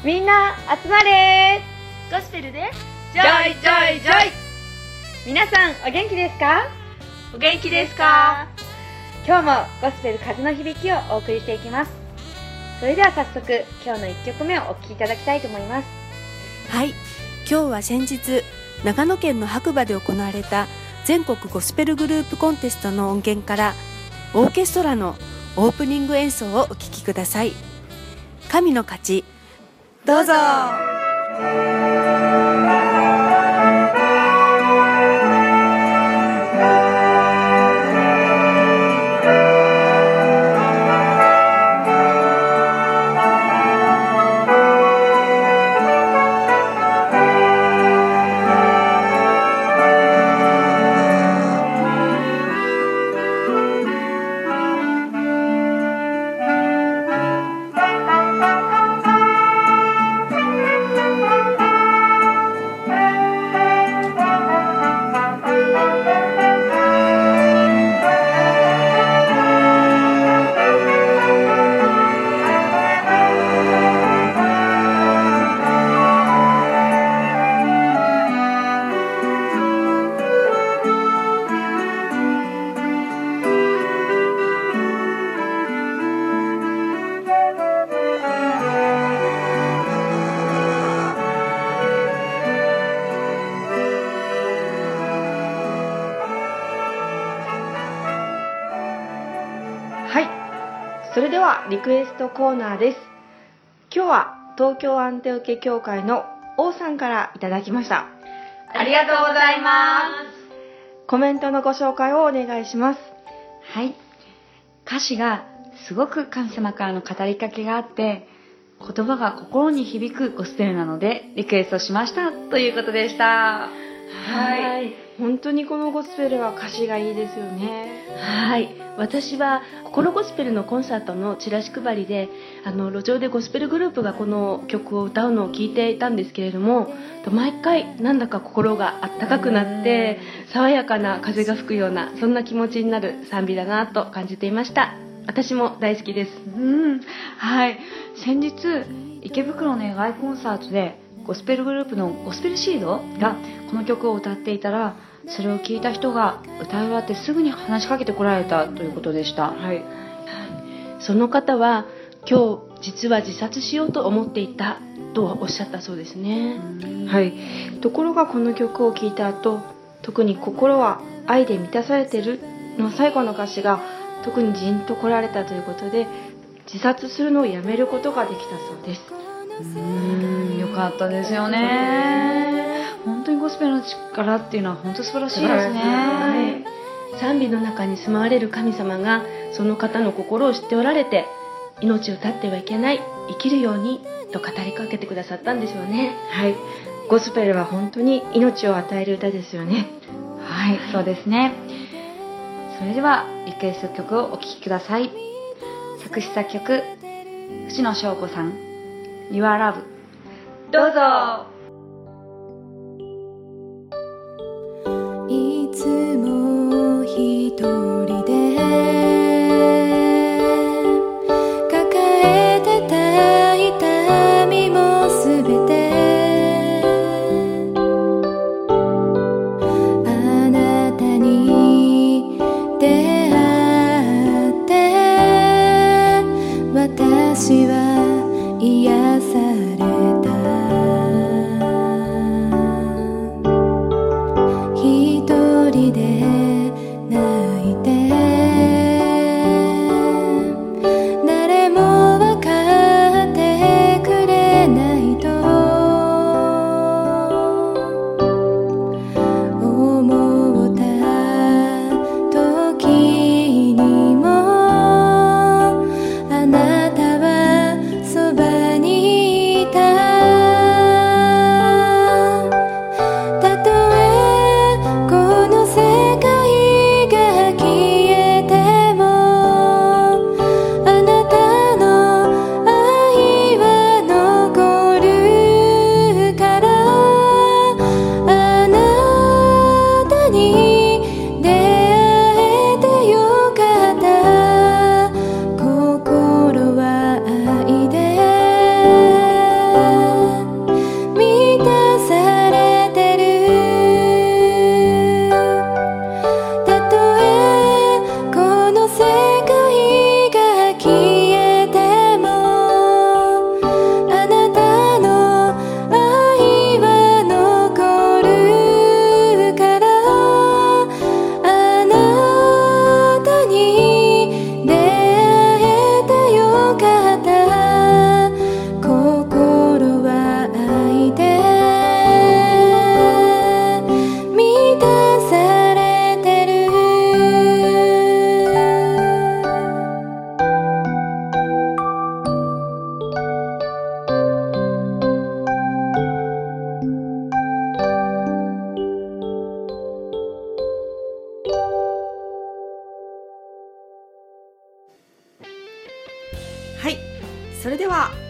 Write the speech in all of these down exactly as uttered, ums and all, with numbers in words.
みんな集まれゴスペルでジョイジョイジョイ。皆さんお元気ですか？ お元気ですか？ 今日もゴスペル風の響きをお送りしていきます。それでは早速今日のいっきょくめをお聴きいただきたいと思います。 はい、今日は先日長野県の白馬で行われた全国ゴスペルグループコンテストの音源からオーケストラのオープニング演奏をお聴きください。神の勝ち、どうぞ。 それではリクエストコーナーです。今日は東京アンテオケ協会の王さんからいただきました。 ありがとうございます。 コメントのご紹介をお願いします。 はい、歌詞がすごく神様からの語りかけがあって言葉が心に響くゴスペルなのでリクエストしましたということでした。 はい、はい、本当にこのゴスペルは歌詞がいいですよね。 はい、私は心ゴスペルのコンサートのチラシ配りであの路上でゴスペルグループがこの曲を歌うのを聞いていたんですけれども、毎回なんだか心があったかくなって爽やかな風が吹くようなそんな気持ちになる賛美だなと感じていました。私も大好きです。 うん、はい、先日池袋の野外コンサートでゴスペルグループのゴスペルシードがこの曲を歌っていたら、それを聞いた人が歌い終わってすぐに話しかけてこられたということでした。 はい、その方は今日実は自殺しようと思っていたとおっしゃったそうですね。 はい、ところがこの曲を聴いた後、特に心は愛で満たされてるの最後の歌詞が特にジンと来られたということで、自殺するのをやめることができたそうです。 うーん、よかったですよね。本当にゴスペルの力っていうのは本当素晴らしいですね。 はい、賛美の中に住まわれる神様がその方の心を知っておられて、命を絶ってはいけない、生きるようにと語りかけてくださったんですよね。 はい、ゴスペルは本当に命を与える歌ですよね。 はい、はい、そうですね。それではリクエスト曲をお聴きください。作詞作曲藤野翔子さん、 Your Love、 どうぞ。 いつも一人で抱えてた痛みもすべてあなたに出会って私は癒された。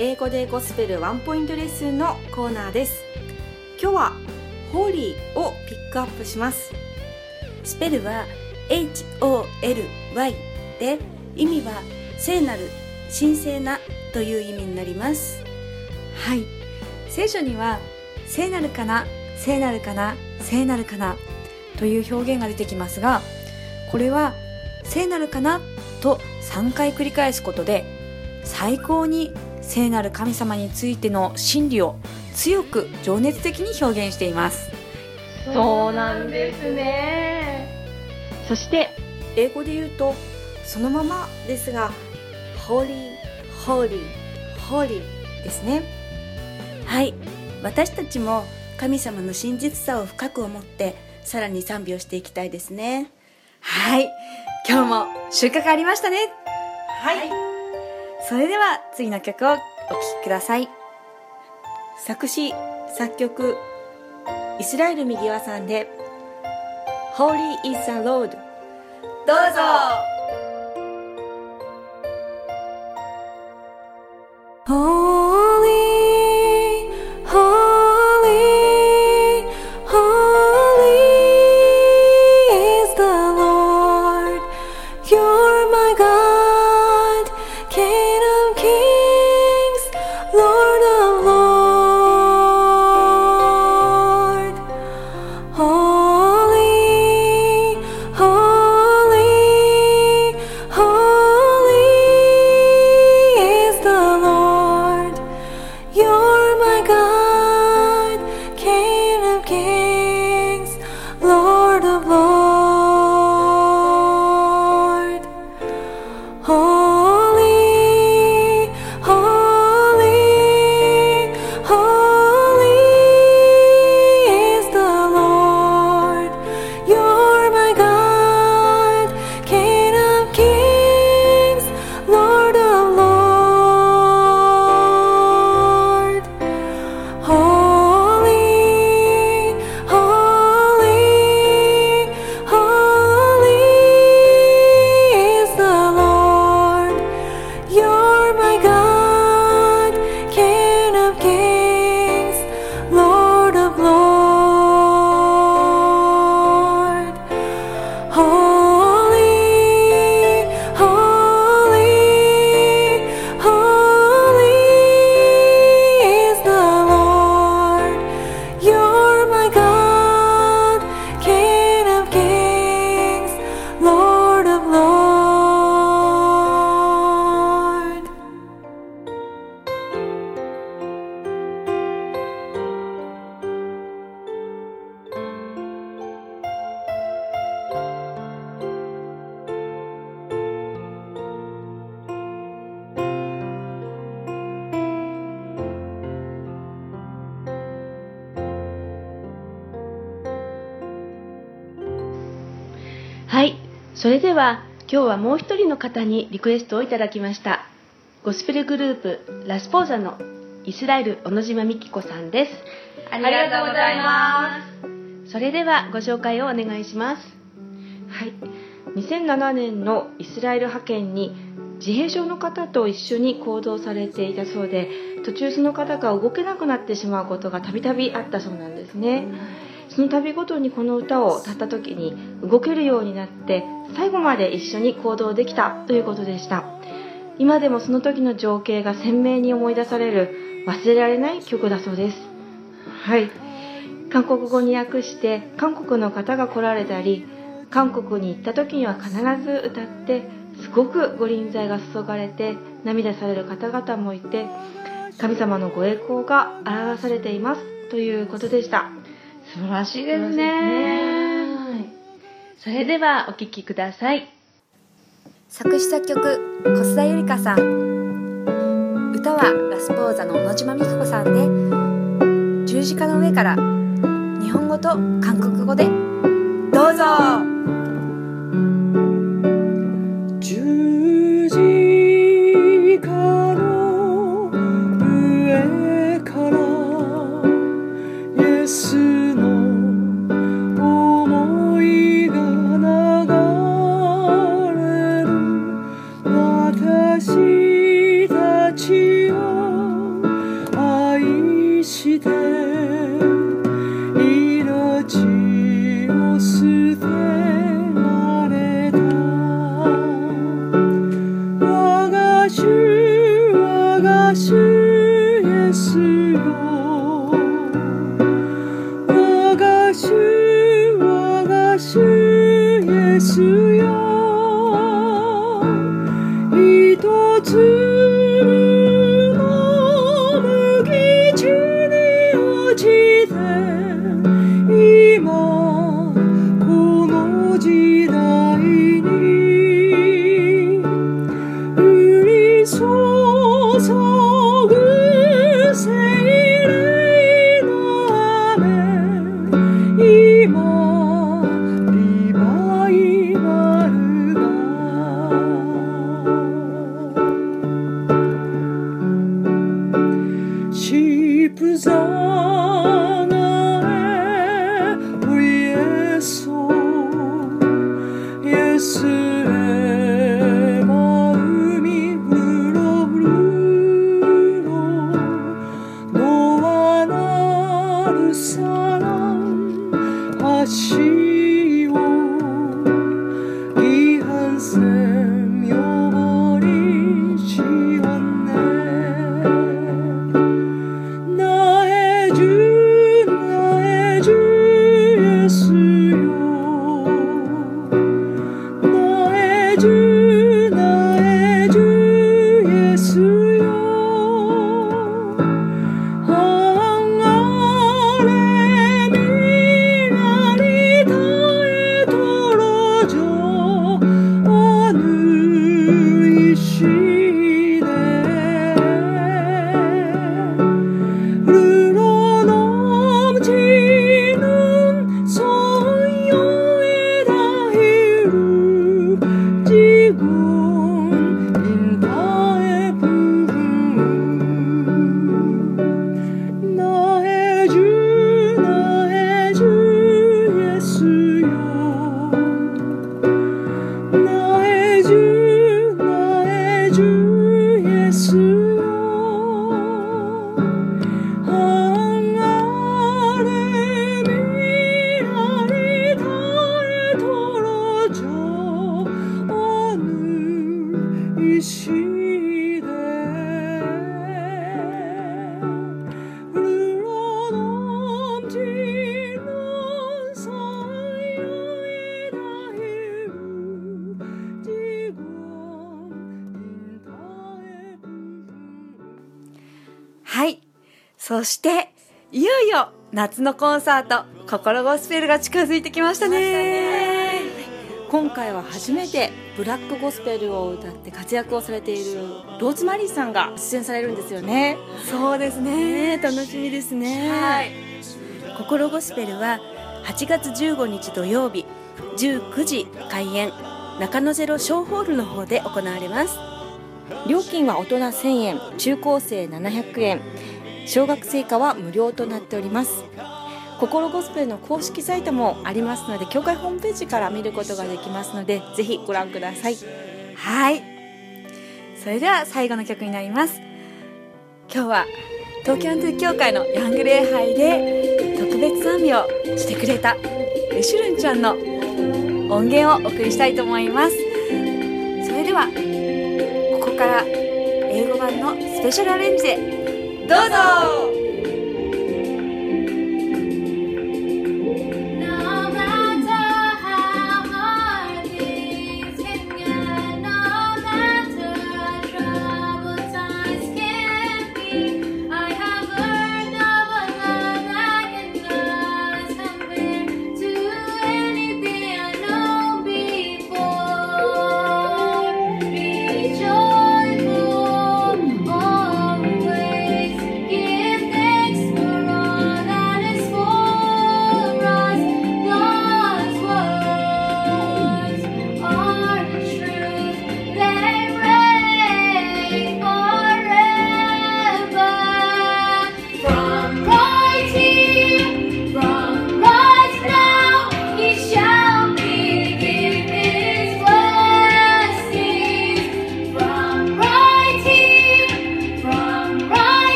英語でゴスペルワンポイントレッスンのコーナーです。今日はホーリーをピックアップします。 スペルは エイチオーエルワイ で、意味は聖なる、神聖なという意味になります。 はい、聖書には聖なるかな、聖なるかな、聖なるかなという表現が出てきますが、これは聖なるかなとさんかい繰り返すことで、最高に聖なる神様についての真理を強く情熱的に表現しています。 そうなんですね。そして英語で言うとそのままですが、ホーリー、ホーリー、ホーリーですね。 はい、私たちも神様の真実さを深く思ってさらに賛美をしていきたいですね。 はい、今日も収穫ありましたね。 はい、 それでは次の曲をお聴きください。 作詞作曲イスラエル右輪さんで Holy is the Lord、 どうぞ。 はい、それでは今日はもう一人の方にリクエストをいただきました。ゴスペルグループラスポーザのイスラエル小野島美希子さんです。 ありがとうございます。 それではご紹介をお願いします。 はい、にせんななねんのイスラエル派遣に自閉症の方と一緒に行動されていたそうで、途中その方が動けなくなってしまうことがたびたびあったそうなんですね。その度ごとにこの歌を歌った時に動けるようになって、最後まで一緒に行動できたということでした。今でもその時の情景が鮮明に思い出される忘れられない曲だそうです。はい、韓国語に訳して韓国の方が来られたり、韓国に行った時には必ず歌って、すごくご臨在が注がれて涙される方々もいて、神様のご栄光が表されていますということでした。 素晴らしいですね。 それではお聴きください。 作詞作曲小須田ゆりかさん、歌はラスポーザの小野島美希子さんで、十字架の上から日本語と韓国語でどうぞ。 十字架の上からイエスの想いが流れる。私たちはして命を捨てられた我が主我が主イエスよ我が主我が主イエスよ一つはい。そして、いよいよ夏のコンサート、心ゴスペルが近づいてきましたね。今回は初めてブラックゴスペルを歌って活躍をされているローズマリーさんが出演されるんですよね。 そうですね、楽しみですね。 はい。 心ゴスペルははちがつじゅうごにち土曜日じゅうくじ開演、中野ゼロ小ホールの方で行われます。 料金は大人せんえん、中高生ななひゃくえん、小学生以下は無料となっております。心ゴスペルの公式サイトもありますので、協会ホームページから見ることができますので、ぜひご覧ください。はい。それでは最後の曲になります。今日は東京アントゥ協会のヤング礼拝で特別賛美をしてくれたシュルンちゃんの音源をお送りしたいと思います。それではここから英語版のスペシャルアレンジでどうぞ。 Give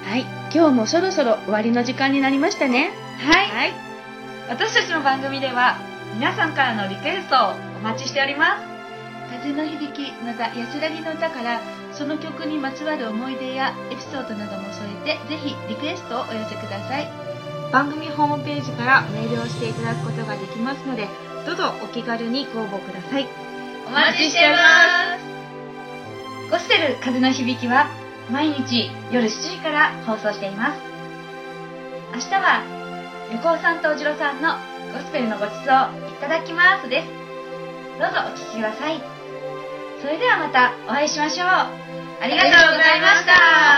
はい、今日もそろそろ終わりの時間になりましたね。 はい、はい、私たちの番組では皆さんからのリクエストをお待ちしております。 風の響き、また安らぎの歌からその曲にまつわる思い出やエピソードなども添えて、ぜひリクエストをお寄せください。 番組ホームページからメールをしていただくことができますので、どうぞお気軽にご応募ください。 お待ちしています。ゴスペル風の響きは毎日夜しちじから放送しています。明日は横尾さんとおじろさんのゴスペルのごちそういただきますです。どうぞお聞きください。それではまたお会いしましょう。ありがとうございました。